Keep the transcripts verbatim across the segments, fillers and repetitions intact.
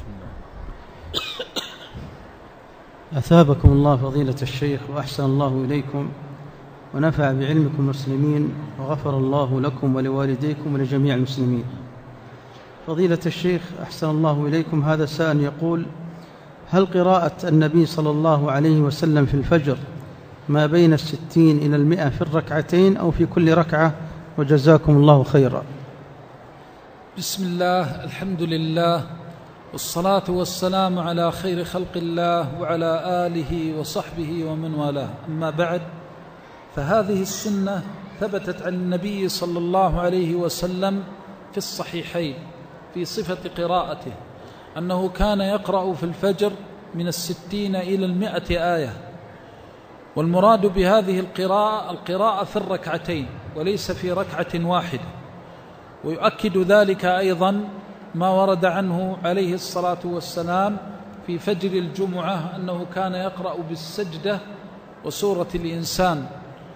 أثابكم الله فضيلة الشيخ وأحسن الله إليكم ونفع بعلمكم المسلمين وغفر الله لكم ولوالديكم ولجميع المسلمين. فضيلة الشيخ أحسن الله إليكم، هذا سائل يقول: هل قراءة النبي صلى الله عليه وسلم في الفجر ما بين الستين إلى المئة في الركعتين أو في كل ركعة؟ وجزاكم الله خيرا. بسم الله، الحمد لله، والصلاة والسلام على خير خلق الله وعلى آله وصحبه ومن والاه، أما بعد، فهذه السنة ثبتت عن النبي صلى الله عليه وسلم في الصحيحين في صفة قراءته، أنه كان يقرأ في الفجر من الستين إلى المئة آية. والمراد بهذه القراءة القراءة في الركعتين وليس في ركعة واحدة. ويؤكد ذلك أيضا ما ورد عنه عليه الصلاة والسلام في فجر الجمعة أنه كان يقرأ بالسجدة وسورة الإنسان.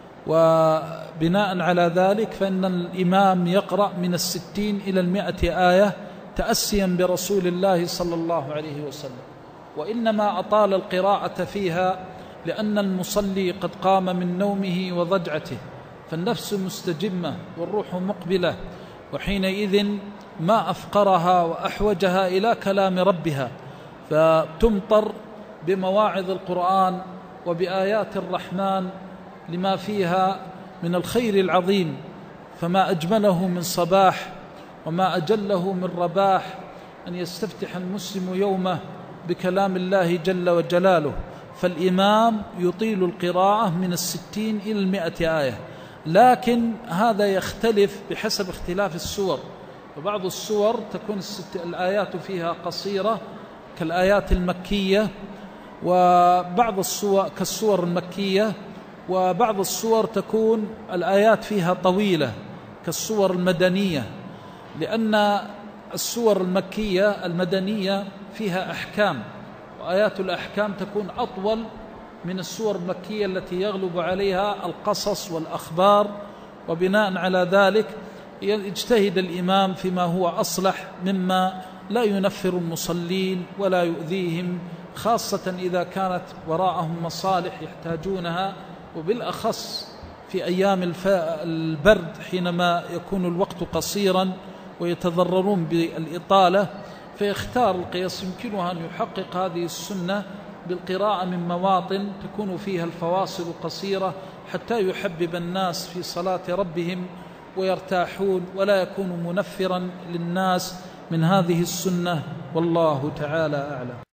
وبناء على ذلك فإن الإمام يقرأ من الستين إلى المئة آية تأسيا برسول الله صلى الله عليه وسلم، وإنما أطال القراءة فيها لأن المصلي قد قام من نومه وضجعته، فالنفس مستجمة والروح مقبلة، وحينئذ ما أفقرها وأحوجها إلى كلام ربها، فتمطر بمواعظ القرآن وبآيات الرحمن لما فيها من الخير العظيم. فما أجمله من صباح وما أجله من رباح أن يستفتح المسلم يومه بكلام الله جل وجلاله. فالإمام يطيل القراءة من الستين إلى المئة آية، لكن هذا يختلف بحسب اختلاف السور. وبعض السور تكون الآيات فيها قصيرة كالآيات المكية، وبعض السور كالسور المكية، وبعض السور تكون الآيات فيها طويلة كالسور المدنية، لأن السور المكية المدنية فيها أحكام، وآيات الأحكام تكون أطول من السور المكية التي يغلب عليها القصص والأخبار. وبناء على ذلك يجتهد الإمام فيما هو أصلح مما لا ينفر المصلين ولا يؤذيهم، خاصة إذا كانت وراءهم مصالح يحتاجونها، وبالأخص في أيام البرد حينما يكون الوقت قصيرا ويتضررون بالإطالة، فيختار القياس يمكنها أن يحقق هذه السنة بالقراءة من مواطن تكون فيها الفواصل قصيرة حتى يحبب الناس في صلاة ربهم ويرتاحون ولا يكون منفرا للناس من هذه السنة، والله تعالى أعلم.